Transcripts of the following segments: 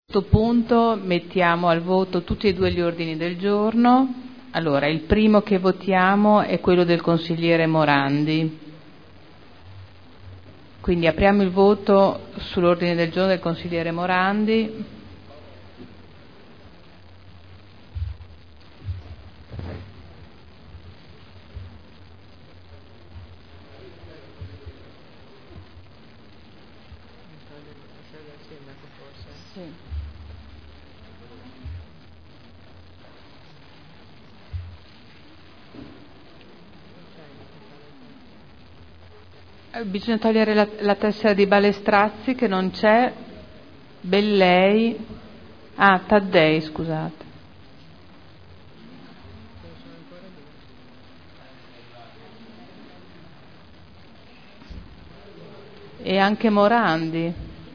A questo punto mettiamo al voto tutti e due gli ordini del giorno. Allora, il primo che votiamo è quello del consigliere Morandi. Quindi apriamo il voto sull'ordine del giorno del consigliere Morandi. Sì. Bisogna togliere la tessera di Balestrazzi che non c'è, Bellei, Taddei, scusate. E anche Morandi.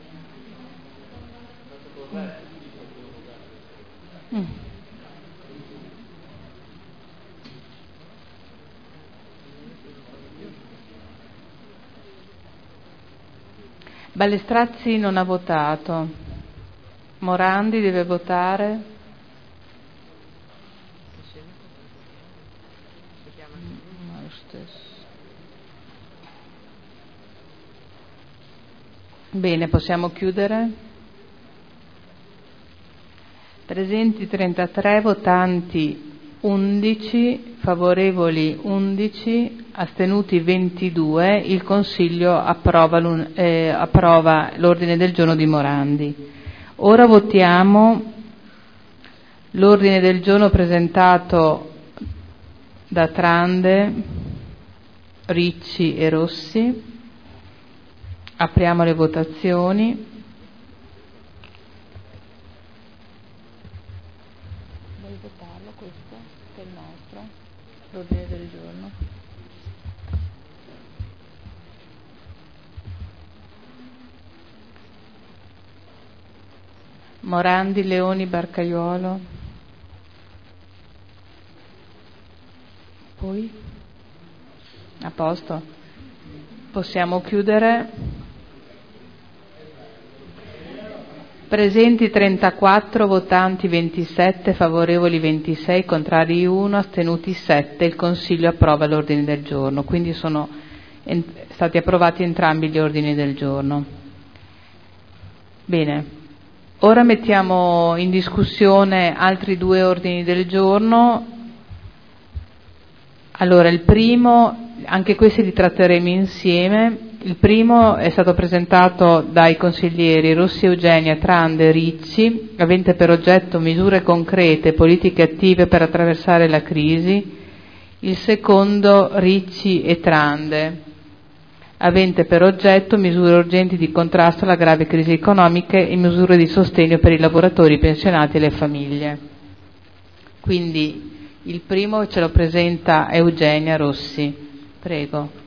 Balestrazzi non ha votato. Morandi deve votare. Lo stesso. Bene, possiamo chiudere. Presenti 33, votanti 11, favorevoli 11, astenuti 22. Il Consiglio approva l'ordine del giorno di Morandi. Ora votiamo l'ordine del giorno presentato da Trande, Ricci e Rossi. Apriamo le votazioni. Vuoi votarlo questo? Che è il nostro? L'ordine del giorno. Morandi, Leoni, Barcaiuolo. Poi? A posto. Possiamo chiudere. Presenti 34, votanti 27, favorevoli 26, contrari 1, astenuti 7. Il Consiglio approva l'ordine del giorno, quindi sono stati approvati entrambi gli ordini del giorno. Bene, ora mettiamo in discussione altri due ordini del giorno. Allora, il primo, anche questi li tratteremo insieme. Il primo è stato presentato dai consiglieri Rossi Eugenia, Trande, Ricci, avente per oggetto misure concrete e politiche attive per attraversare la crisi. Il secondo, Ricci e Trande, avente per oggetto misure urgenti di contrasto alla grave crisi economica e misure di sostegno per i lavoratori, i pensionati e le famiglie. Quindi il primo ce lo presenta Eugenia Rossi. Prego.